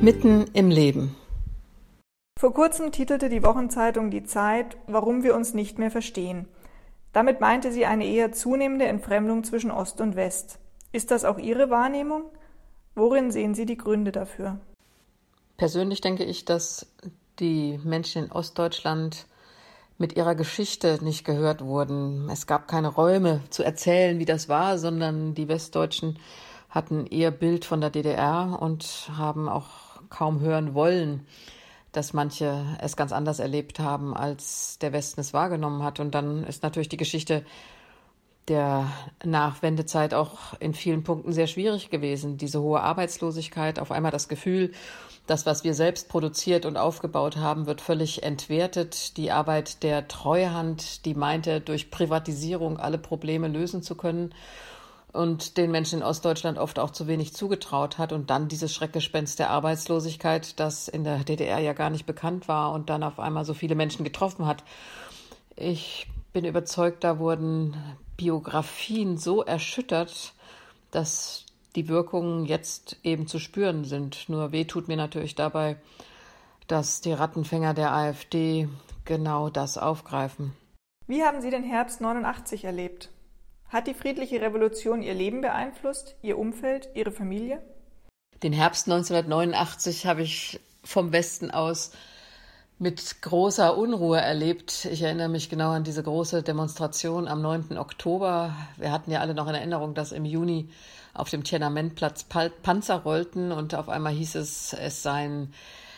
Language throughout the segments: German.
Mitten im Leben. Vor kurzem titelte die Wochenzeitung Die Zeit, warum wir uns nicht mehr verstehen. Damit meinte sie eine eher zunehmende Entfremdung zwischen Ost und West. Ist das auch Ihre Wahrnehmung? Worin sehen Sie die Gründe dafür? Persönlich denke ich, dass die Menschen in Ostdeutschland mit ihrer Geschichte nicht gehört wurden. Es gab keine Räume zu erzählen, wie das war, sondern die Westdeutschen hatten ihr Bild von der DDR und haben auch kaum hören wollen, dass manche es ganz anders erlebt haben, als der Westen es wahrgenommen hat. Und dann ist natürlich die Geschichte der Nachwendezeit auch in vielen Punkten sehr schwierig gewesen. Diese hohe Arbeitslosigkeit, auf einmal das Gefühl, das, was wir selbst produziert und aufgebaut haben, wird völlig entwertet. Die Arbeit der Treuhand, die meinte, durch Privatisierung alle Probleme lösen zu können und den Menschen in Ostdeutschland oft auch zu wenig zugetraut hat. Und dann dieses Schreckgespenst der Arbeitslosigkeit, das in der DDR ja gar nicht bekannt war und dann auf einmal so viele Menschen getroffen hat. Ich bin überzeugt, da wurden Biografien so erschüttert, dass die Wirkungen jetzt eben zu spüren sind. Nur weh tut mir natürlich dabei, dass die Rattenfänger der AfD genau das aufgreifen. Wie haben Sie den Herbst 89 erlebt? Hat die friedliche Revolution Ihr Leben beeinflusst, Ihr Umfeld, Ihre Familie? Den Herbst 1989 habe ich vom Westen aus mit großer Unruhe erlebt. Ich erinnere mich genau an diese große Demonstration am 9. Oktober. Wir hatten ja alle noch in Erinnerung, dass im Juni auf dem Tiananmenplatz Panzer rollten und auf einmal hieß es seien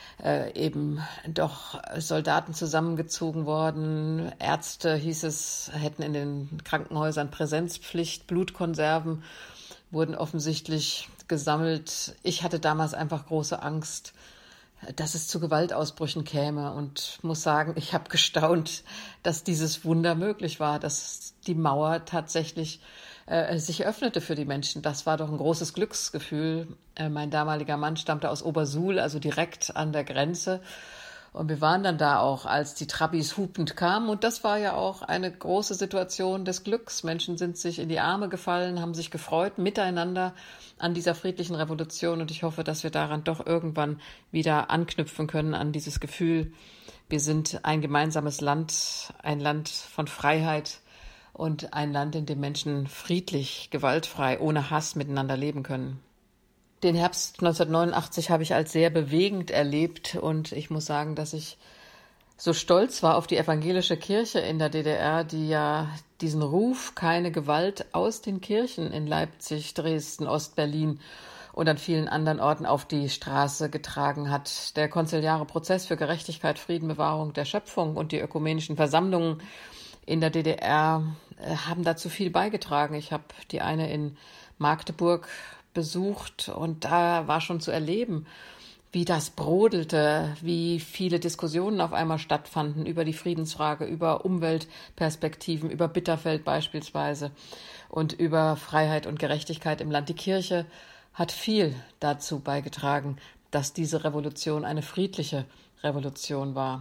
eben doch Soldaten zusammengezogen worden. Ärzte, hieß es, hätten in den Krankenhäusern Präsenzpflicht. Blutkonserven wurden offensichtlich gesammelt. Ich hatte damals einfach große Angst, dass es zu Gewaltausbrüchen käme und muss sagen, ich habe gestaunt, dass dieses Wunder möglich war, dass die Mauer tatsächlich sich öffnete für die Menschen. Das war doch ein großes Glücksgefühl. Mein damaliger Mann stammte aus Obersuhl, also direkt an der Grenze. Und wir waren dann da auch, als die Trabis hupend kamen. Und das war ja auch eine große Situation des Glücks. Menschen sind sich in die Arme gefallen, haben sich gefreut miteinander an dieser friedlichen Revolution. Und ich hoffe, dass wir daran doch irgendwann wieder anknüpfen können, an dieses Gefühl, wir sind ein gemeinsames Land, ein Land von Freiheit und ein Land, in dem Menschen friedlich, gewaltfrei, ohne Hass miteinander leben können. Den Herbst 1989 habe ich als sehr bewegend erlebt und ich muss sagen, dass ich so stolz war auf die evangelische Kirche in der DDR, die ja diesen Ruf, keine Gewalt aus den Kirchen in Leipzig, Dresden, Ostberlin und an vielen anderen Orten auf die Straße getragen hat. Der konziliare Prozess für Gerechtigkeit, Frieden, Bewahrung der Schöpfung und die ökumenischen Versammlungen in der DDR haben dazu viel beigetragen. Ich habe die eine in Magdeburg besucht und da war schon zu erleben, wie das brodelte, wie viele Diskussionen auf einmal stattfanden über die Friedensfrage, über Umweltperspektiven, über Bitterfeld beispielsweise und über Freiheit und Gerechtigkeit im Land. Die Kirche hat viel dazu beigetragen, dass diese Revolution eine friedliche Revolution war.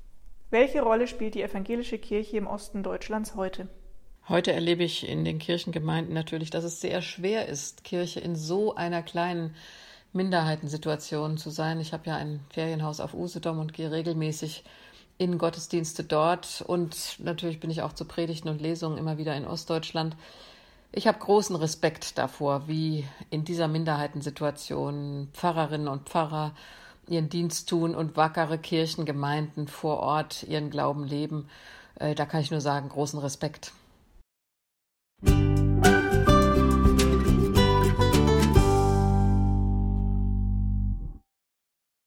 Welche Rolle spielt die evangelische Kirche im Osten Deutschlands heute? Heute erlebe ich in den Kirchengemeinden natürlich, dass es sehr schwer ist, Kirche in so einer kleinen Minderheitensituation zu sein. Ich habe ja ein Ferienhaus auf Usedom und gehe regelmäßig in Gottesdienste dort und natürlich bin ich auch zu Predigten und Lesungen immer wieder in Ostdeutschland. Ich habe großen Respekt davor, wie in dieser Minderheitensituation Pfarrerinnen und Pfarrer ihren Dienst tun und wackere Kirchengemeinden vor Ort ihren Glauben leben. Da kann ich nur sagen, großen Respekt.